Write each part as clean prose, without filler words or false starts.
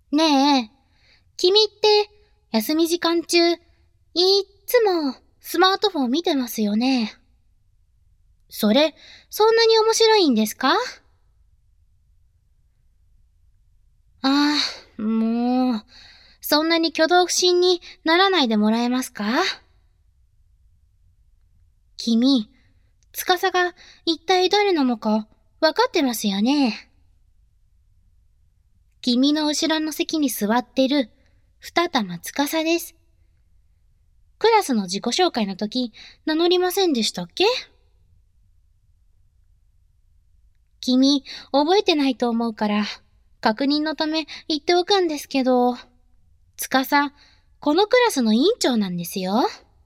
ねえ、君って休み時間中、いっつもスマートフォン見てますよね。それ、そんなに面白いんですか？ああ、もう、そんなに挙動不審にならないでもらえますか？君、司が一体誰なのかわかってますよね。君の後ろの席に座ってる二玉司です。クラスの自己紹介の時、名乗りませんでしたっけ？君、覚えてないと思うから、確認のため言っておくんですけど、司、このクラスの委員長なんですよ。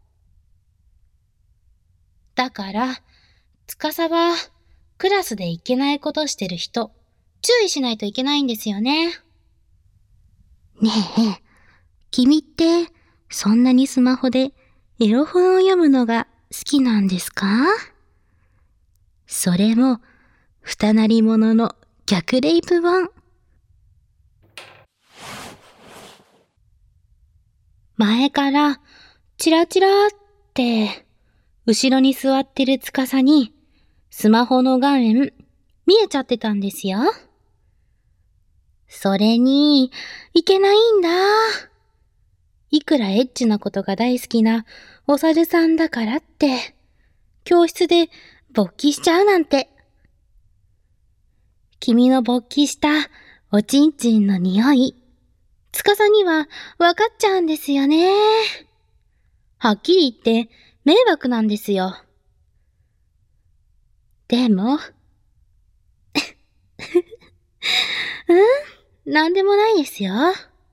だから、司は、クラスでいけないことしてる人、注意しないといけないんですよね。ねえ、君って、そんなにスマホでエロ本を読むのが好きなんですか？それも、二なり者の逆レイプ本。前から、チラチラって、後ろに座ってる司に、スマホの画面、見えちゃってたんですよ。それに、いけないんだ。いくらエッチなことが大好きなお猿さんだからって、教室で勃起しちゃうなんて。君の勃起したおちんちんの匂い、司にはわかっちゃうんですよね。はっきり言って迷惑なんですよ。でも、なんでもないですよ。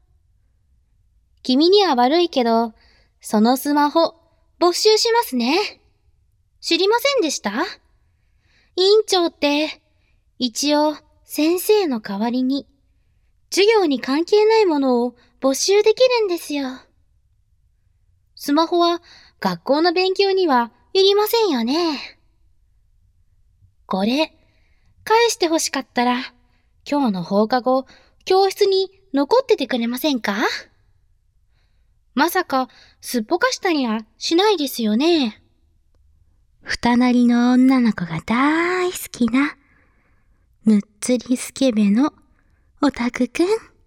君には悪いけど、そのスマホ、没収しますね。知りませんでした？委員長って、一応、先生の代わりに、授業に関係ないものを没収できるんですよ。スマホは学校の勉強にはいりませんよね。これ、返して欲しかったら、今日の放課後、教室に残っててくれませんか？まさか、すっぽかしたりはしないですよね。二なりの女の子が大好きな、むっつりスケベのオタクくん。